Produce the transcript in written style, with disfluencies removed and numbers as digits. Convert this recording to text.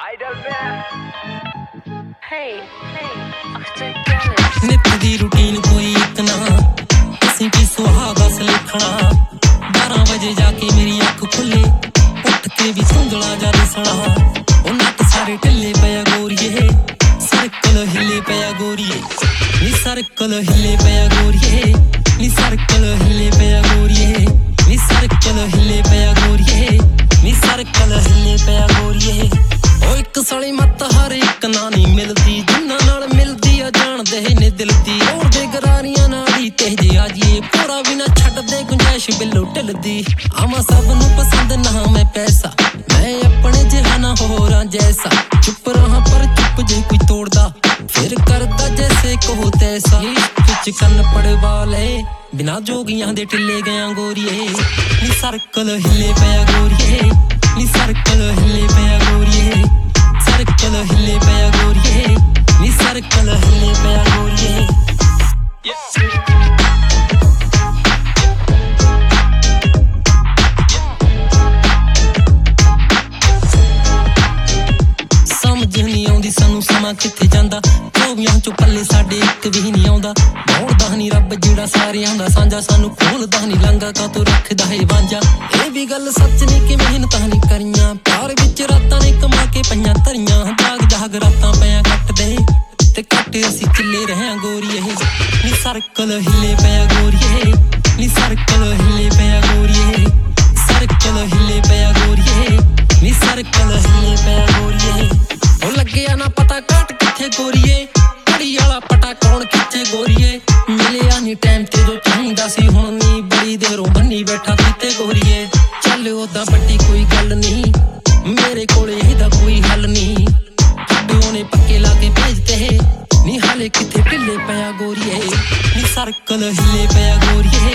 नित दी रूटीन कोई एक ना असीं की सुहागा से लिखना 12 बजे जाके मेरी अख खुले उठ के भी सुंदड़ा जा दिसना ओ नट सारे ढिले पया गोरिए सर्कल हिले पया गोरिए नी सर्कल हिले पया गोरिए नी सर्कल हिले पया गोरिए नी सर्कल हिले पया गोरिए नी सर्कल हिले पया गोरिए ओ एक साली मत हर एक ना नहीं मिलदी जिन्ना नाल मिलदी आ जानदे ने दिल दी और दे गरारियां नाल ही तेज आ जी पूरा भी ना छड्ड दे गुंजाइश बिल्लो ढलदी आमा सब नु पसंद ना मैं पैसा मैं अपने जहाना होरां जैसा चुप रहा पर चुप जे कोई तोड़दा फिर करदा जैसे कहो तैसा कुछ कन पड़ वाले बिना जोगियां दे टिल्ले गया गोरिए नी सर्कल हिले पया गोरिए नी सर्कल हिले पया गोरिए सर्कल हिले पया गोरिए नी सर्कल हिले पया गोरिए समझ नहीं आउंदी सानू समा किथे जांदा चौबियां चों पल्ले साडे इक भी नहीं आउंदा मौड़दा नहीं रब जेड़ा सारियां दा सांझा सानू खोलदा नहीं लांगा का तू रखदा है वांझा ए भी गल सच नहीं कि मेहनतां नहीं करियां प्यार विच रातां ने कमा के पईयां धरियां जाग जाग रातां पईयां कट दे ते कट असी चिल्ले रहियां गोरिए नी सर्कल हिले पया गोरिए नी सर्कल हिले पया गोरिए सर्कल हिले पया गोरिए नी सर्कल हिले पया गोरिए ओ लग्गिया ना पता काट किथे गोरिए घड़ी वाला पटा कौन खिच्चे गोरिए मिलिया नी टाइम ते जो चाहीदा सी हुण नी बड़ी देरों बन्नी बैठा किते गोरिए चल ओदा बड्डी कोई गल नहीं मेरे कोले एदा कोई हल नहीं ओने पक्के लाके भेजते नी हाले किथे ढिले पया गोरिए नी सर्कल हिले पया गोरिए